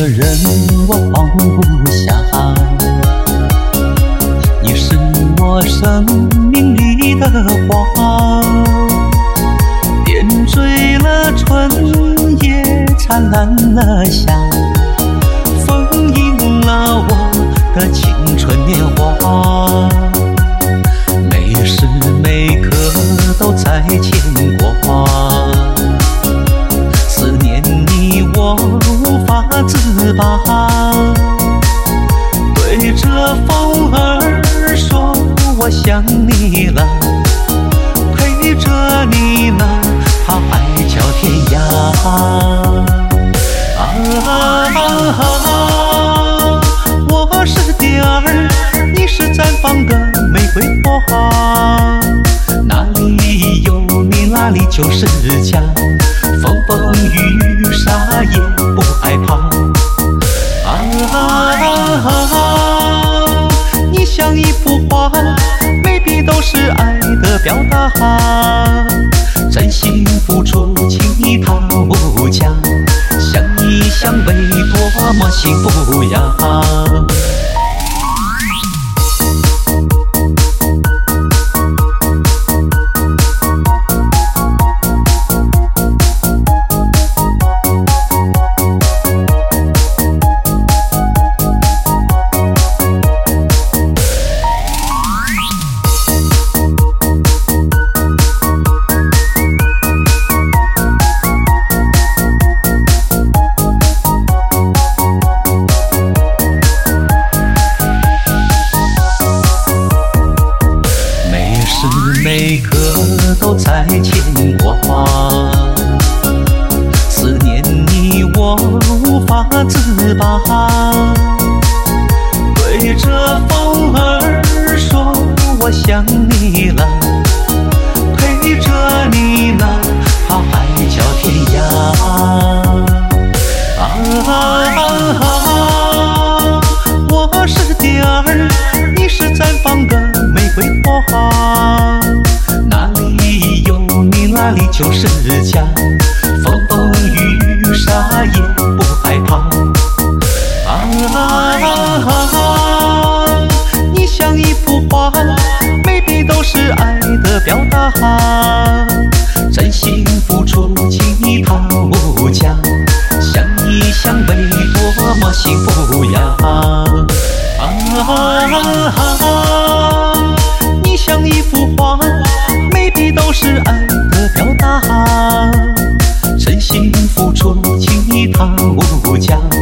人我放不下，你是我生命里的花，点缀了春夜，灿烂了夏，丰盈了我的青春年华，每时每刻都在牵挂，思念你我无法自拔，对着风儿说我想你了，陪着你呢，怕海角天涯。我是蝶儿，你是绽放的玫瑰花，哪里有你哪里就是家，风风雨雨啥也不害怕。你像一幅画，每笔都是爱的表达，真心付出，情谊它无价，相依相偎多么幸福呀。每刻都在牵挂，思念你我无法自拔，对着风儿说我想你了，陪着你呢，怕海角天涯。我是蝶儿，你是绽放的玫瑰花，哪里有你哪里就是家，风风雨雨啥也不害怕。你像一幅画，每笔都是爱的表达，真心付出，情谊它无价，相依相偎多么幸福呀。你像一幅画，每笔都是爱的表达，真心付出，情谊它无价。